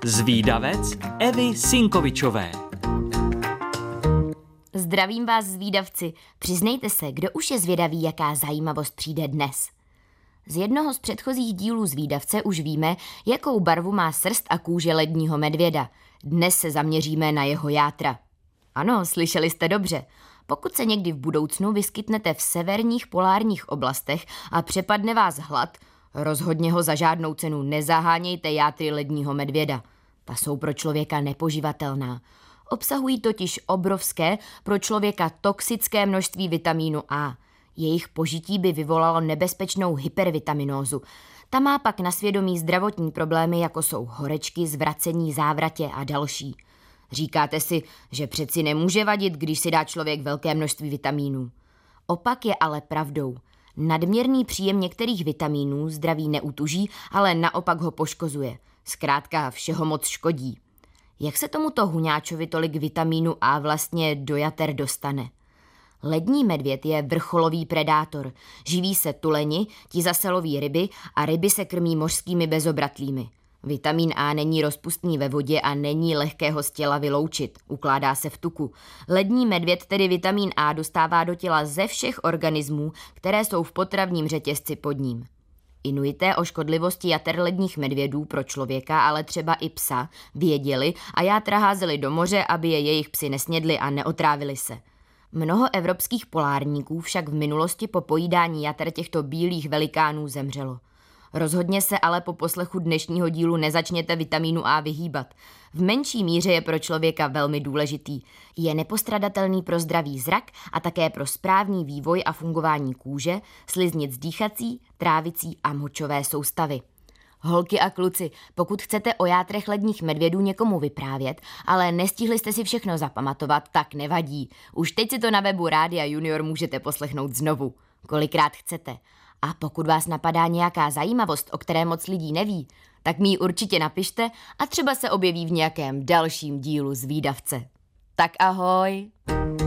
Zvídavec Evy Sinkovičové. Zdravím vás, zvídavci. Přiznejte se, kdo už je zvědavý, jaká zajímavost přijde dnes. Z jednoho z předchozích dílů Zvídavce už víme, jakou barvu má srst a kůže ledního medvěda. Dnes se zaměříme na jeho játra. Ano, slyšeli jste dobře. Pokud se někdy v budoucnu vyskytnete v severních polárních oblastech a přepadne vás hlad, rozhodně ho za žádnou cenu nezahánějte játry ledního medvěda. Ta jsou pro člověka nepoživatelná. Obsahují totiž obrovské, pro člověka toxické množství vitamínu A. Jejich požití by vyvolalo nebezpečnou hypervitaminózu. Ta má pak na svědomí zdravotní problémy, jako jsou horečky, zvracení, závratě a další. Říkáte si, že přeci nemůže vadit, když si dá člověk velké množství vitamínů. Opak je ale pravdou. Nadměrný příjem některých vitamínů zdraví neutuží, ale naopak ho poškozuje. Zkrátka všeho moc škodí. Jak se tomuto huňáčovi tolik vitamínu A vlastně do jater dostane? Lední medvěd je vrcholový predátor. Živí se tuleni, ti zase loví ryby a ryby se krmí mořskými bezobratlými. Vitamín A není rozpustný ve vodě a není lehké ho z těla vyloučit, ukládá se v tuku. Lední medvěd tedy vitamín A dostává do těla ze všech organismů, které jsou v potravním řetězci pod ním. Inuité o škodlivosti jater ledních medvědů pro člověka, ale třeba i psa, věděli a játra házeli do moře, aby je jejich psi nesnědli a neotrávili se. Mnoho evropských polárníků však v minulosti po pojídání jater těchto bílých velikánů zemřelo. Rozhodně se ale po poslechu dnešního dílu nezačněte vitamínu A vyhýbat. V menší míře je pro člověka velmi důležitý. Je nepostradatelný pro zdravý zrak a také pro správný vývoj a fungování kůže, sliznic dýchací, trávicí a močové soustavy. Holky a kluci, pokud chcete o játrech ledních medvědů někomu vyprávět, ale nestihli jste si všechno zapamatovat, tak nevadí. Už teď si to na webu Rádia Junior můžete poslechnout znovu, kolikrát chcete. A pokud vás napadá nějaká zajímavost, o které moc lidí neví, tak mi ji určitě napište a třeba se objeví v nějakém dalším dílu Zvídavce. Tak ahoj!